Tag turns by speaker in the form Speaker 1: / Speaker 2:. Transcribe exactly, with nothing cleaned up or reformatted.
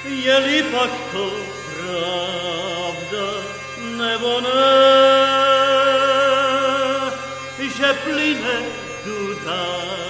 Speaker 1: je-li pak to pravda nebo ne, že plyne tu dál.